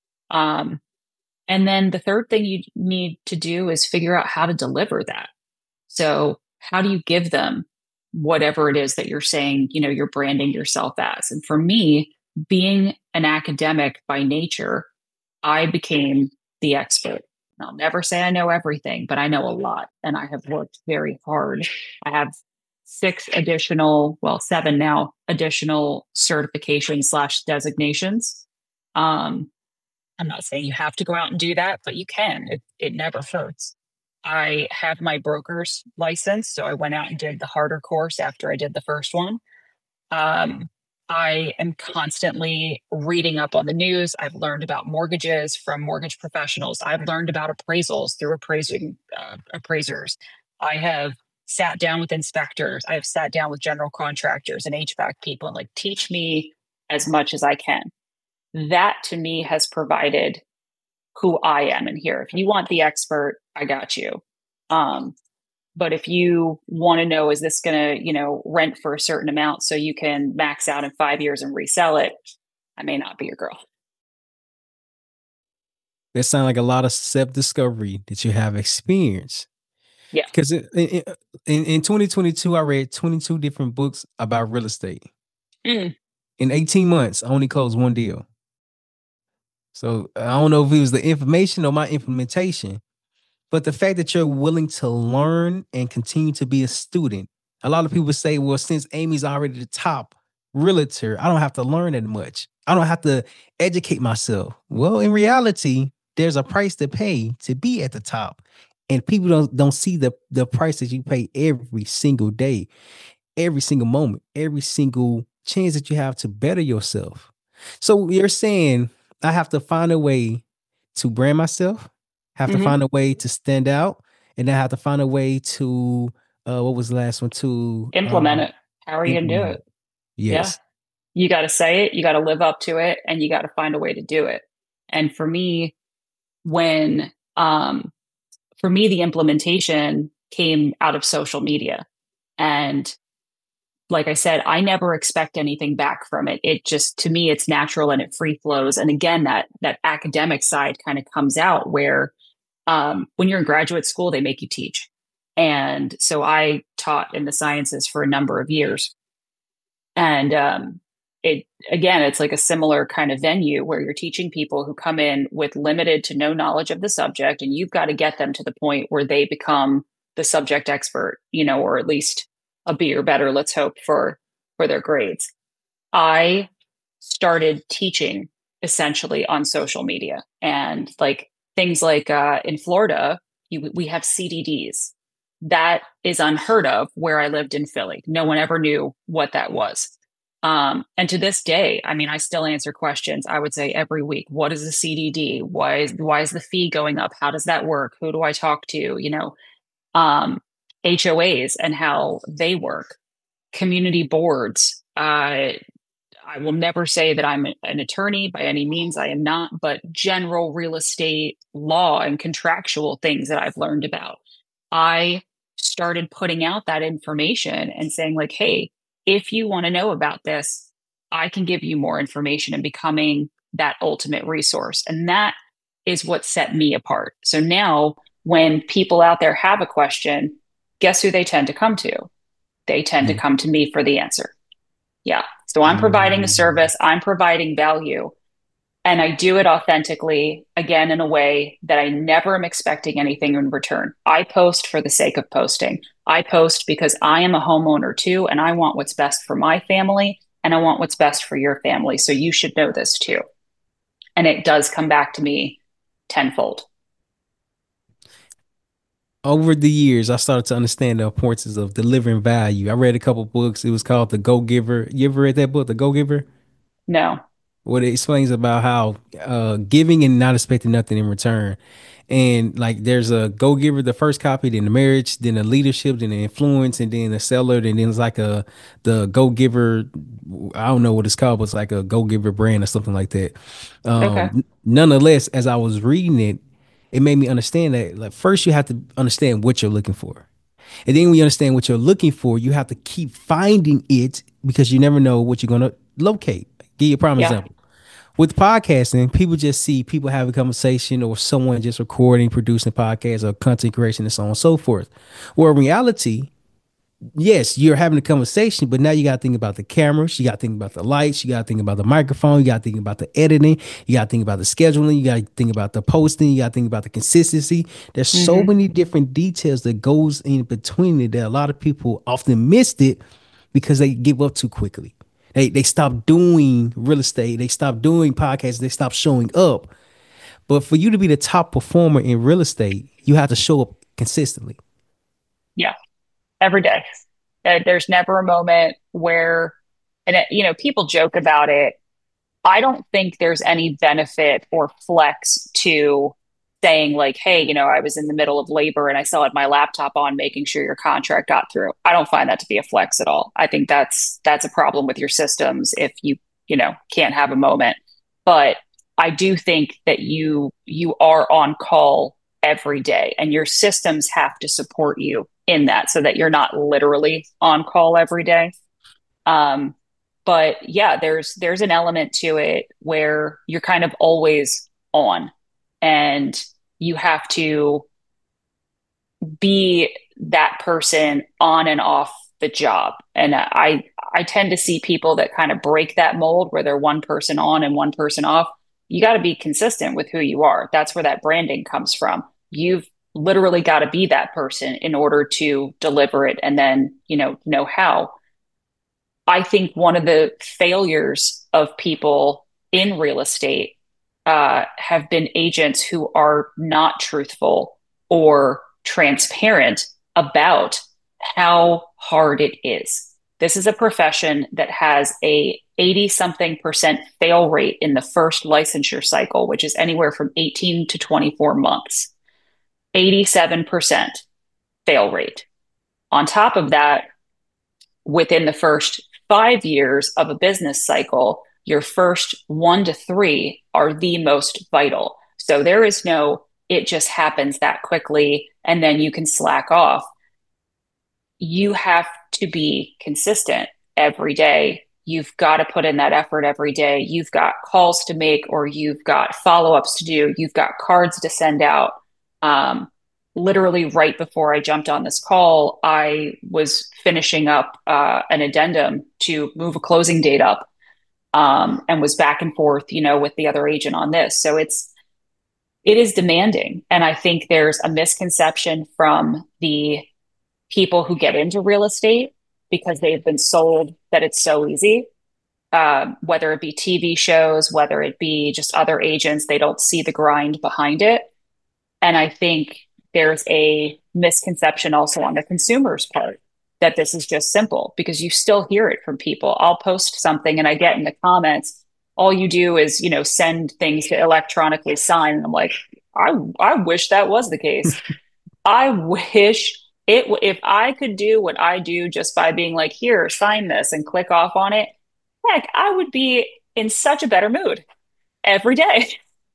Um, and then the third thing you need to do is figure out how to deliver that. So how do you give them whatever it is that you're saying, you know, you're branding yourself as? And for me, being an academic by nature, I became the expert. I'll never say I know everything, but I know a lot and I have worked very hard. I have six additional, well, seven now, additional certifications slash designations. Um, I'm not saying you have to go out and do that, but you can. It, it never hurts. I have my broker's license, so I went out and did the harder course after I did the first one. Um, I am constantly reading up on the news. I've learned about mortgages from mortgage professionals. I've learned about appraisals through appraising uh, appraisers. I have sat down with inspectors. I have sat down with general contractors and H V A C people and like, teach me as much as I can. That to me has provided who I am in here. If you want the expert, I got you. Um, but if you want to know, is this going to, you know, rent for a certain amount so you can max out in five years and resell it, I may not be your girl. That sounds like a lot of self-discovery that you have experienced. Yeah. Because in, in, in twenty twenty-two, I read twenty-two different books about real estate. Mm. In eighteen months, I only closed one deal. So I don't know if it was the information or my implementation, but the fact that you're willing to learn and continue to be a student. A lot of people say, well, since Amy's already the top realtor, I don't have to learn that much. I don't have to educate myself. Well, in reality, there's a price to pay to be at the top. And people don't, don't see the, the price that you pay every single day, every single moment, every single chance that you have to better yourself. So you're saying I have to find a way to brand myself, have mm-hmm. to find a way to stand out, and then I have to find a way to, uh, what was the last one? To implement um, it. How are you going to do it? Yes. Yeah. You got to say it, you got to live up to it, and you got to find a way to do it. And for me, when, um, for me, the implementation came out of social media. And like I said, I never expect anything back from it. It just, to me, it's natural and it free flows. And again, that that academic side kind of comes out where um, when you're in graduate school, they make you teach. And so I taught in the sciences for a number of years. And um, it again, it's like a similar kind of venue where you're teaching people who come in with limited to no knowledge of the subject, and you've got to get them to the point where they become the subject expert, you know, or at least a B or better, let's hope, for, for their grades. I started teaching essentially on social media, and like things like uh, in Florida, you, we have C D Ds. That is unheard of where I lived in Philly. No one ever knew what that was. Um, and to this day, I mean, I still answer questions, I would say every week. What is a C D D? Why is, why is the fee going up? How does that work? Who do I talk to? You know, um, H O As and how they work, community boards. Uh, I will never say that I'm an attorney by any means. I am not, but general real estate law and contractual things that I've learned about. I started putting out that information and saying like, hey, if you want to know about this, I can give you more information, and becoming that ultimate resource. And that is what set me apart. So now when people out there have a question, guess who they tend to come to? They tend mm-hmm. to come to me for the answer. Yeah. So I'm providing a service, I'm providing value, and I do it authentically, again, in a way that I never am expecting anything in return. I post for the sake of posting. I post because I am a homeowner too, and I want what's best for my family and I want what's best for your family. So you should know this too. And it does come back to me tenfold. Over the years, I started to understand the importance of delivering value. I read a couple books. It was called The Go Giver. You ever read that book, The Go Giver? No. What it explains about how uh, giving and not expecting nothing in return. And like there's a go giver, the first copy, then the marriage, then the leadership, then the influence, and then the seller, and then it's like a the go giver. I don't know what it's called, but it's like a go giver brand or something like that. Okay. Um, nonetheless, as I was reading it, it made me understand that like first you have to understand what you're looking for. And then when you understand what you're looking for, you have to keep finding it because you never know what you're gonna locate. Give you a prime Yeah. example. With podcasting, people just see people having a conversation or someone just recording, producing podcasts or content creation and so on and so forth. Where in reality, yes, you're having a conversation, but now you got to think about the cameras, you got to think about the lights, you got to think about the microphone, you got to think about the editing, you got to think about the scheduling, you got to think about the posting, you got to think about the consistency. There's so Hmm. many different details that goes in between it that a lot of people often missed it because they give up too quickly. They they stop doing real estate, they stop doing podcasts, they stop showing up. But for you to be the top performer in real estate, you have to show up consistently. Yeah. Every day. Uh, there's never a moment where, and it, you know, people joke about it. I don't think there's any benefit or flex to saying like, hey, you know, I was in the middle of labor and I still had my laptop on making sure your contract got through. I don't find that to be a flex at all. I think that's that's a problem with your systems if you, you know, can't have a moment. But I do think that you you are on call every day and your systems have to support you in that so that you're not literally on call every day. Um, but yeah, there's there's an element to it where you're kind of always on and you have to be that person on and off the job. And I I tend to see people that kind of break that mold where they're one person on and one person off. You got to be consistent with who you are. That's where that branding comes from. You've literally got to be that person in order to deliver it and then, you know, know how. I think one of the failures of people in real estate uh, have been agents who are not truthful or transparent about how hard it is. This is a profession that has a eighty something percent fail rate in the first licensure cycle, which is anywhere from eighteen to twenty-four months. eighty-seven percent fail rate. On top of that, within the first five years of a business cycle, your first one to three are the most vital. So there is no, it just happens that quickly and then you can slack off. You have to be consistent every day. You've got to put in that effort every day. You've got calls to make or you've got follow ups to do. You've got cards to send out. Um, literally right before I jumped on this call, I was finishing up uh, an addendum to move a closing date up, um, and was back and forth, you know, with the other agent on this. So it's it is demanding, and I think there's a misconception from the people who get into real estate because they've been sold that it's so easy. Um, whether it be T V shows, whether it be just other agents, they don't see the grind behind it. And I think there's a misconception also on the consumer's part that this is just simple because you still hear it from people. I'll post something and I get in the comments, all you do is, you know, send things to electronically sign. And I'm like, I, I wish that was the case. I wish it, if I could do what I do just by being like, here, sign this and click off on it, heck, I would be in such a better mood every day.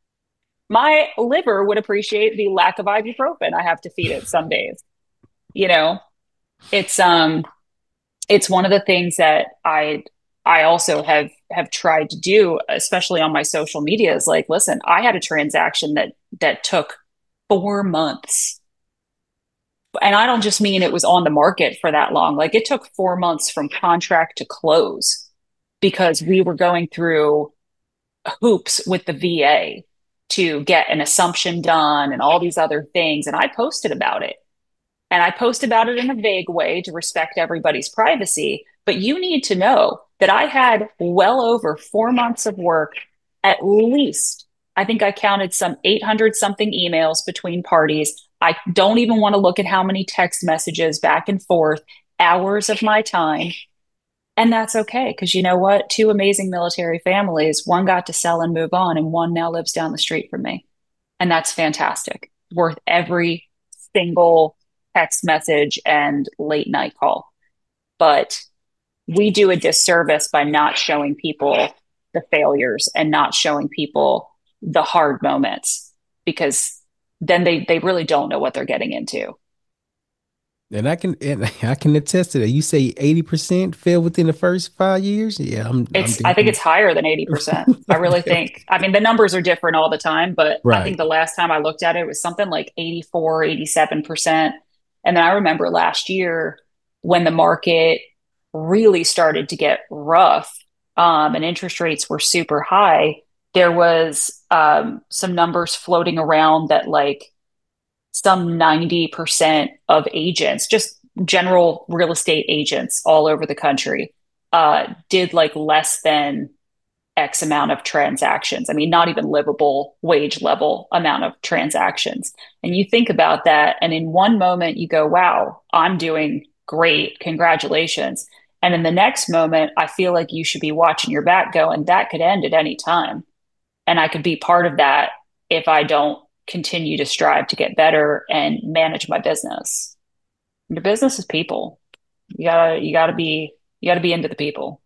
My liver would appreciate the lack of ibuprofen I have to feed it some days. You know, it's um it's one of the things that I I also have have tried to do, especially on my social media, is like, listen, I had a transaction that that took four months. And I don't just mean it was on the market for that long. Like it took four months from contract to close because we were going through hoops with the V A to get an assumption done and all these other things. And I posted about it. And I post about it in a vague way to respect everybody's privacy. But you need to know that I had well over four months of work, at least. I think I counted some eight hundred something emails between parties. I don't even want to look at how many text messages back and forth, hours of my time. And that's okay. Because you know what? Two amazing military families, one got to sell and move on, and one now lives down the street from me. And that's fantastic. Worth every single text message and late night call. But we do a disservice by not showing people the failures and not showing people the hard moments, because then they they really don't know what they're getting into. And I can and I can attest to that. You say eighty percent fail within the first five years? Yeah, I'm I'm It's I think definitely it's higher than eighty percent. I really okay, okay. think, I mean, the numbers are different all the time, but I think Right. the last time I looked at it, it was something like eighty-four, eighty-seven percent. And then I remember last year when the market really started to get rough, um, and interest rates were super high, there was um, some numbers floating around that like some ninety percent of agents, just general real estate agents all over the country, uh, did like less than X amount of transactions. I mean, not even livable wage level amount of transactions. And you think about that, and in one moment you go, wow, I'm doing great. Congratulations. And in the next moment, I feel like you should be watching your back going, that could end at any time. And I could be part of that if I don't continue to strive to get better and manage my business. Your business is people. You gotta, you gotta be, you gotta be into the people.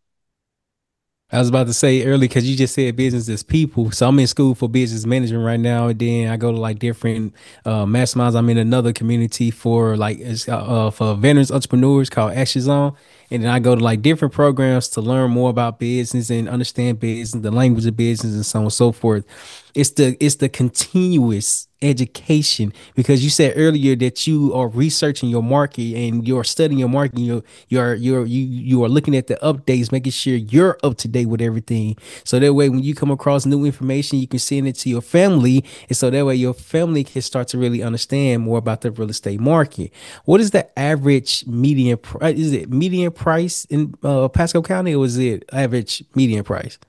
I was about to say early because you just said business is people. So I'm in school for business management right now, and then I go to like different uh, masterminds. I'm in another community for like it's, uh, uh, for veterans entrepreneurs called Action Zone, and then I go to like different programs to learn more about business and understand business, the language of business, and so on and so forth. It's the it's the continuous education because you said earlier that you are researching your market and you're studying your market. You're you're you're you you are looking at the updates, making sure you're up to date with everything. So that way, when you come across new information, you can send it to your family, and so that way your family can start to really understand more about the real estate market. What is the average median price? Is it median price in uh, Pasco County, or is it average median price?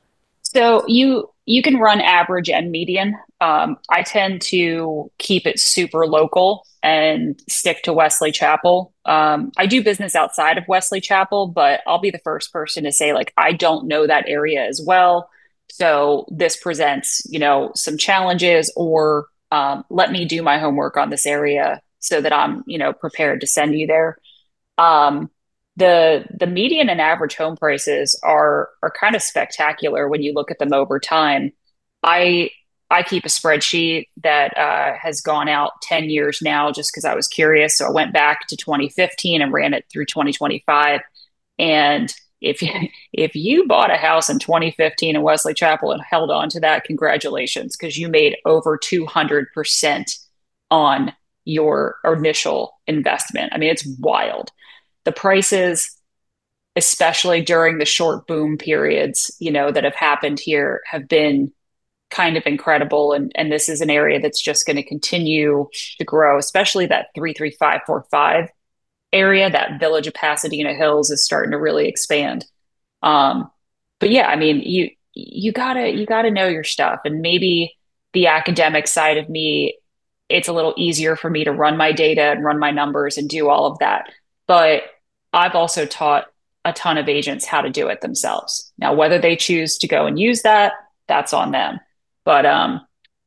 So you you can run average and median. Um, I tend to keep it super local and stick to Wesley Chapel. Um, I do business outside of Wesley Chapel, but I'll be the first person to say like I don't know that area as well. So this presents, you know, some challenges, or um, let me do my homework on this area so that I'm, you know, prepared to send you there. Um, the the median and average home prices are are kind of spectacular when you look at them over time. I I keep a spreadsheet that uh, has gone out ten years now just because I was curious. So I went back to twenty fifteen and ran it through twenty twenty-five. And if you, if you bought a house in twenty fifteen in Wesley Chapel and held on to that, congratulations, because you made over two hundred percent on your initial investment. I mean, it's wild. The prices, especially during the short boom periods, you know, that have happened here, have been kind of incredible. And and this is an area that's just going to continue to grow, especially that three three five four five area. That Village of Pasadena Hills is starting to really expand. Um, but yeah, I mean, you you gotta you gotta know your stuff, and maybe the academic side of me, it's a little easier for me to run my data and run my numbers and do all of that. But I've also taught a ton of agents how to do it themselves. Now, whether they choose to go and use that, that's on them. But um,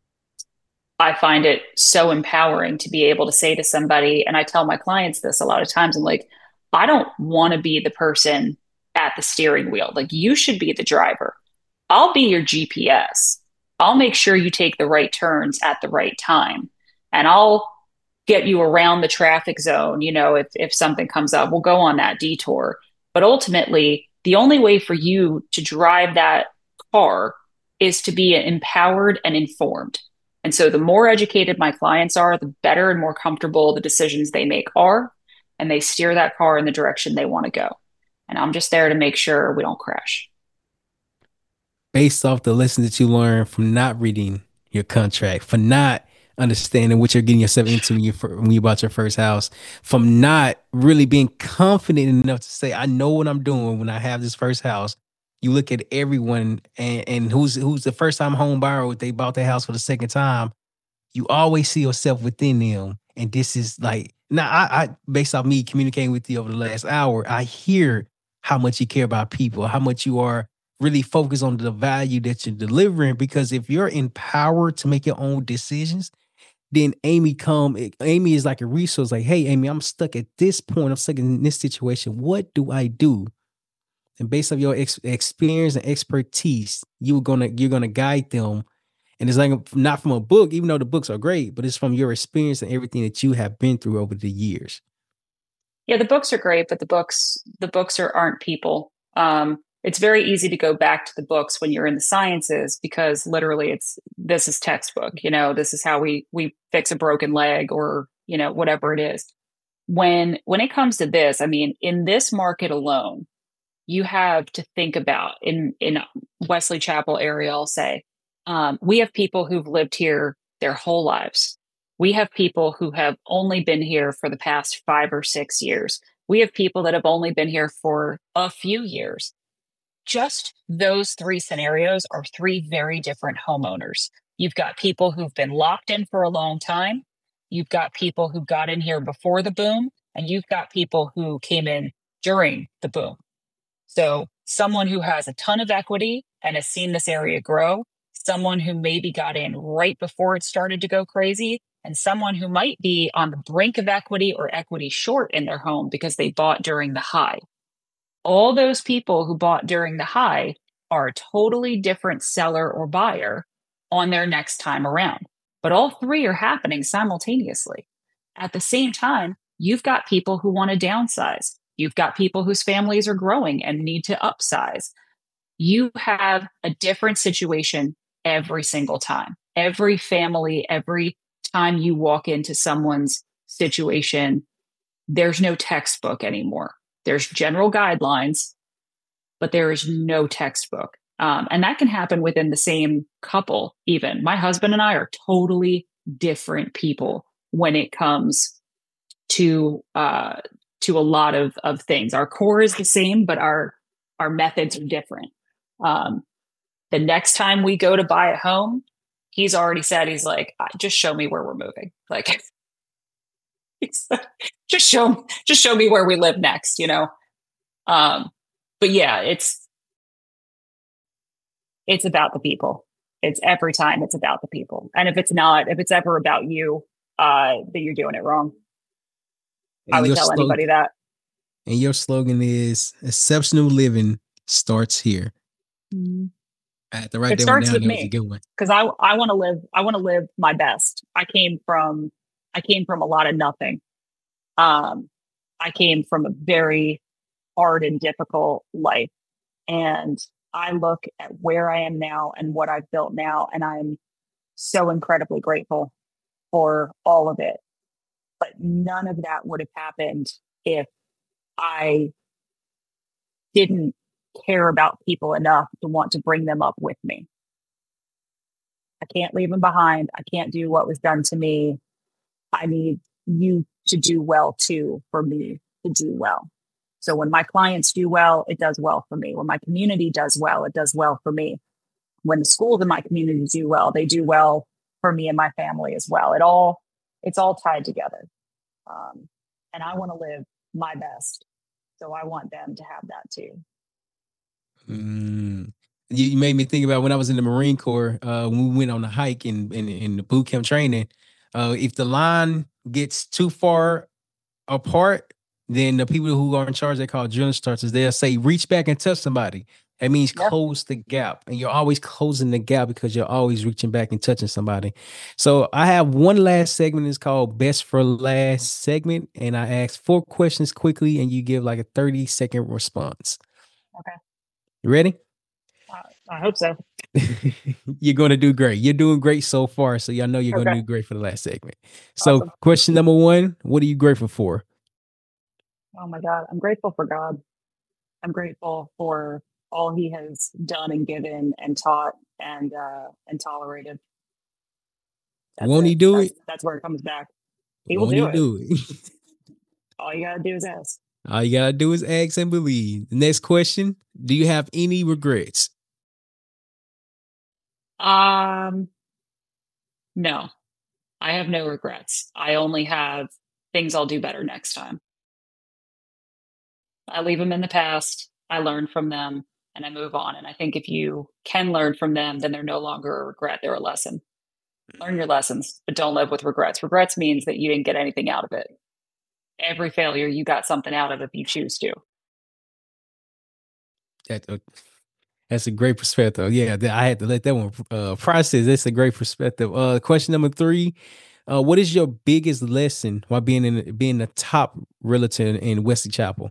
I find it so empowering to be able to say to somebody, and I tell my clients this a lot of times, I'm like, I don't want to be the person at the steering wheel. Like, you should be the driver. I'll be your G P S. I'll make sure you take the right turns at the right time. And I'll get you around the traffic zone. You know, if, if something comes up, we'll go on that detour. But ultimately, the only way for you to drive that car is to be empowered and informed. And so the more educated my clients are, the better and more comfortable the decisions they make are, and they steer that car in the direction they want to go. And I'm just there to make sure we don't crash. Based off the lessons that you learned from not reading your contract, for not understanding what you're getting yourself into when you fir- when you bought your first house, from not really being confident enough to say, I know what I'm doing when I have this first house. You look at everyone and, and who's who's the first time home buyer, or they bought their house for the second time, you always see yourself within them. And this is like, now I, I based off me communicating with you over the last hour, I hear how much you care about people, how much you are really focused on the value that you're delivering. Because if you're empowered to make your own decisions, then Amy come, Amy is like a resource. Like, hey, Amy, I'm stuck at this point. I'm stuck in this situation. What do I do? And based on your ex- experience and expertise, you're gonna you're gonna guide them. And it's like not from a book, even though the books are great, but it's from your experience and everything that you have been through over the years. Yeah, the books are great, but the books the books are aren't people. Um, it's very easy to go back to the books when you're in the sciences because literally it's this is textbook. You know, this is how we we fix a broken leg or you know whatever it is. When when it comes to this, I mean, in this market alone, you have to think about in in Wesley Chapel area, I'll say, um, we have people who've lived here their whole lives. We have people who have only been here for the past five or six years. We have people that have only been here for a few years. Just those three scenarios are three very different homeowners. You've got people who've been locked in for a long time. You've got people who got in here before the boom, and you've got people who came in during the boom. So someone who has a ton of equity and has seen this area grow, someone who maybe got in right before it started to go crazy, and someone who might be on the brink of equity or equity short in their home because they bought during the high. All those people who bought during the high are a totally different seller or buyer on their next time around. But all three are happening simultaneously. At the same time, you've got people who want to downsize. You've got people whose families are growing and need to upsize. You have a different situation every single time. Every family, every time you walk into someone's situation, there's no textbook anymore. There's general guidelines, but there is no textbook. Um, and that can happen within the same couple, even. My husband and I are totally different people when it comes to uh, to a lot of, of things. Our core is the same, but our our methods are different. Um, the next time we go to buy a home, he's already said, he's like, just show me where we're moving. Like, just show, just show me where we live next, you know? Um, but yeah, it's, it's about the people. It's every time it's about the people. And if it's not, if it's ever about you, uh, then you're doing it wrong. I And would your tell anybody slogan, that. and your slogan is exceptional living starts here. Mhm. I had to write It that one starts down. with That was a me good one. because I I want to live I want to live my best. I came from I came from a lot of nothing. Um, I came from a very hard and difficult life, and I look at where I am now and what I've built now, and I'm so incredibly grateful for all of it. But none of that would have happened if I didn't care about people enough to want to bring them up with me. I can't leave them behind. I can't do what was done to me. I need you to do well too for me to do well. So when my clients do well, it does well for me. When my community does well, it does well for me. When the schools in my community do well, they do well for me and my family as well. It all, it's all tied together. Um, and I want to live my best. So I want them to have that too. Mm. You, you made me think about when I was in the Marine Corps, uh, when we went on a hike in, in, in the boot camp training. Uh, if the line gets too far apart, then the people who are in charge, they call drill instructors, they'll say, reach back and touch somebody. That means Yep. close the gap. And you're always closing the gap because you're always reaching back and touching somebody. So I have one last segment. It's called Best for Last segment. And I ask four questions quickly, and you give like a thirty second response. Okay. You ready? Uh, I hope so. You're going to do great. You're doing great so far. So y'all know you're going to Okay. do great for the last segment. So Awesome. question number one, what are you grateful for? Oh my God. I'm grateful for God. I'm grateful for all he has done and given and taught and uh, and tolerated. That's Won't it. he do That's, it? that's where it comes back. He will Won't do he it. do it? All you gotta do is ask. All you gotta do is ask and believe. The next question: do you have any regrets? Um, no, I have no regrets. I only have things I'll do better next time. I leave them in the past. I learn from them and I move on. And I think if you can learn from them, then they're no longer a regret. They're a lesson. Learn your lessons, but don't live with regrets. Regrets means that you didn't get anything out of it. Every failure, you got something out of if you choose to. That, uh, that's a great perspective. Yeah, that- I had to let that one uh, process. That's a great perspective. Uh, question number three: uh, what is your biggest lesson while being in being the top realtor in, in Wesley Chapel?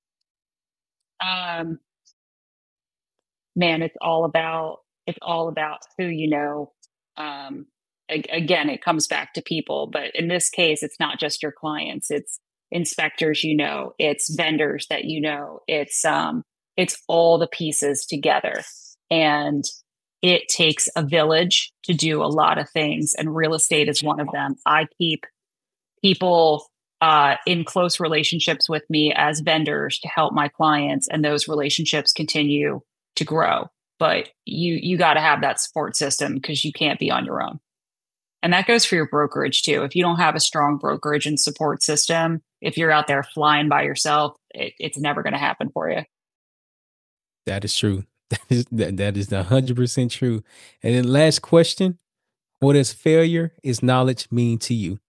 Um, man, it's all about it's all about who you know. Um, a- again, it comes back to people, but in this case, it's not just your clients. It's inspectors, you know, it's vendors that you know, it's um, it's all the pieces together, and it takes a village to do a lot of things, and real estate is one of them. I keep people uh, in close relationships with me as vendors to help my clients, and those relationships continue to grow. But you you got to have that support system because you can't be on your own. And that goes for your brokerage too. If you don't have a strong brokerage and support system, if you're out there flying by yourself, it, it's never going to happen for you. That is true. That is that, that is one hundred percent true. And then last question: what does failure is knowledge mean to you?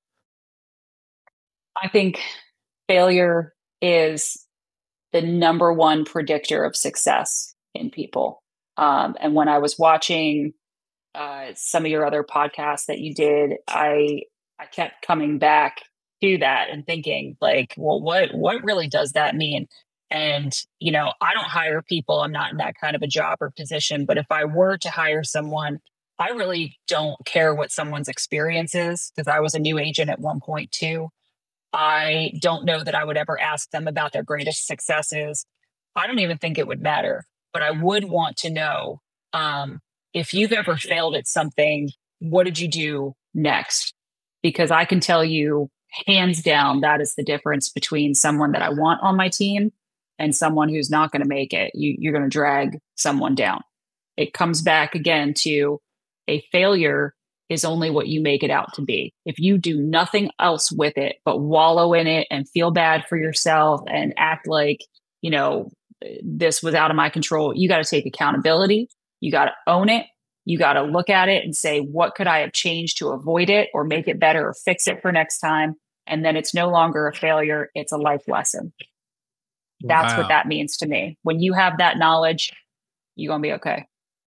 I think failure is the number one predictor of success in people. Um, and when I was watching uh, some of your other podcasts that you did, I I kept coming back to that and thinking like, well, what what really does that mean? And you know, I don't hire people. I'm not in that kind of a job or position. But if I were to hire someone, I really don't care what someone's experience is because I was a new agent at one point too. I don't know that I would ever ask them about their greatest successes. I don't even think it would matter, but I would want to know um, if you've ever failed at something, what did you do next? Because I can tell you, hands down, that is the difference between someone that I want on my team and someone who's not going to make it. You, you're going to drag someone down. It comes back again to a failure is only what you make it out to be. If you do nothing else with it but wallow in it and feel bad for yourself and act like, you know, this was out of my control, you got to take accountability. You got to own it. You got to look at it and say, what could I have changed to avoid it or make it better or fix it for next time? And then it's no longer a failure. It's a life lesson. That's Wow. what that means to me. When you have that knowledge, you're going to be okay.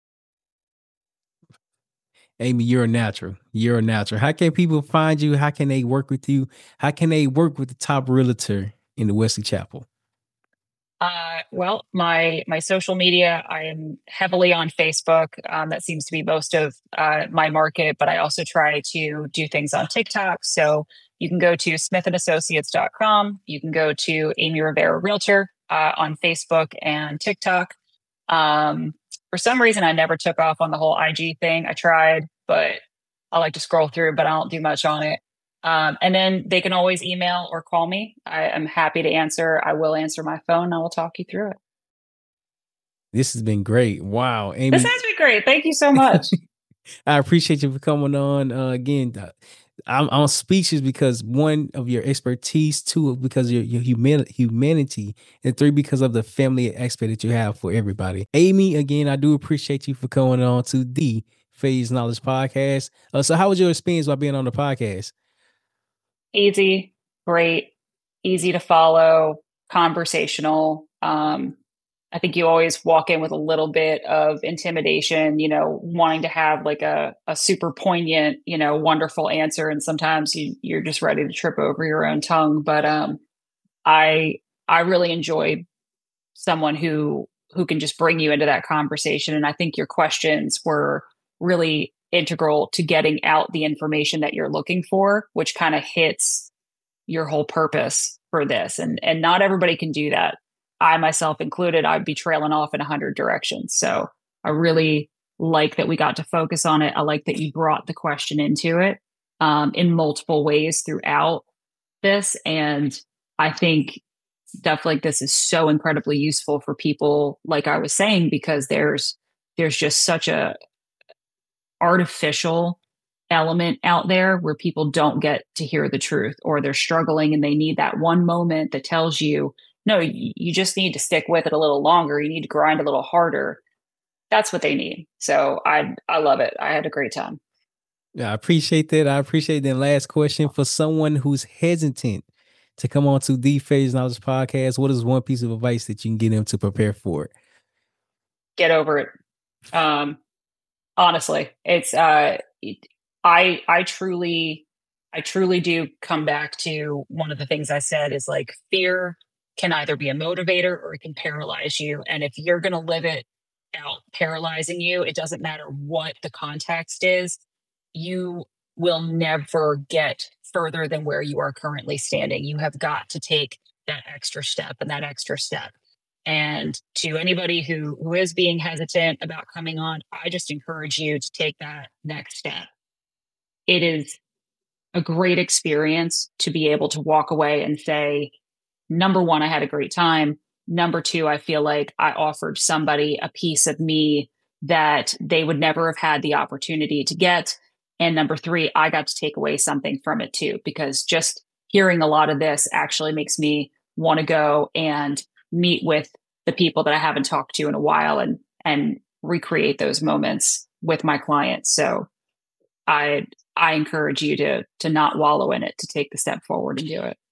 Amy, you're a natural. You're a natural. How can people find you? How can they work with you? How can they work with the top realtor in the Wesley Chapel? Uh, well, my my social media, I am heavily on Facebook. Um, that seems to be most of uh, my market, but I also try to do things on TikTok. So you can go to smith and associates dot com. You can go to Amy Rivera Realtor uh, on Facebook and TikTok. Um, for some reason, I never took off on the whole I G thing. I tried, but I like to scroll through, but I don't do much on it. Um, and then they can always email or call me. I am happy to answer. I will answer my phone. I will talk you through it. This has been great. Wow, Amy. This has been great. Thank you so much. I appreciate you for coming on uh, again. I'm, I'm speechless because one of your expertise, two because of your, your human, humanity, and three because of the family aspect that you have for everybody. Amy, again, I do appreciate you for coming on to the Phase Knowledge Podcast. Uh, so, how was your experience while being on the podcast? Easy, great, easy to follow, conversational. Um, I think you always walk in with a little bit of intimidation, you know, wanting to have like a, a super poignant, you know, wonderful answer. And sometimes you, you're just ready to trip over your own tongue. But um, I I really enjoy someone who who can just bring you into that conversation. And I think your questions were really integral to getting out the information that you're looking for, which kind of hits your whole purpose for this. And and not everybody can do that. I myself included, I'd be trailing off in a hundred directions. So I really like that we got to focus on it. I like that you brought the question into it. um, in multiple ways throughout this. And I think stuff like this is so incredibly useful for people, like I was saying, because there's there's just such a artificial element out there where people don't get to hear the truth, or they're struggling and they need that one moment that tells you, no, you, you just need to stick with it a little longer. You need to grind a little harder. That's what they need. So I I love it. I had a great time. Yeah, I appreciate that. I appreciate that. Last question, for someone who's hesitant to come on to the Phase Knowledge Podcast, what is one piece of advice that you can get them to prepare for it? Get over it. Um, honestly, it's uh, it, I I truly I truly do come back to one of the things I said is like fear can either be a motivator or it can paralyze you. And if you're going to live it out paralyzing you, it doesn't matter what the context is, you will never get further than where you are currently standing. You have got to take that extra step and that extra step. And to anybody who, who is being hesitant about coming on, I just encourage you to take that next step. It is a great experience to be able to walk away and say, number one, I had a great time. Number two, I feel like I offered somebody a piece of me that they would never have had the opportunity to get. And number three, I got to take away something from it too, because just hearing a lot of this actually makes me want to go and meet with the people that I haven't talked to in a while and, and recreate those moments with my clients. So I, I encourage you to, to not wallow in it, to take the step forward and do it.